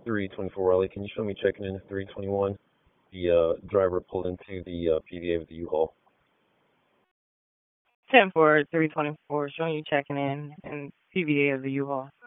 324 Raleigh. Can you show me checking in 321? The driver pulled into the PVA with the U-Haul. 10 for 324, showing you checking in and PVA of the U-Haul.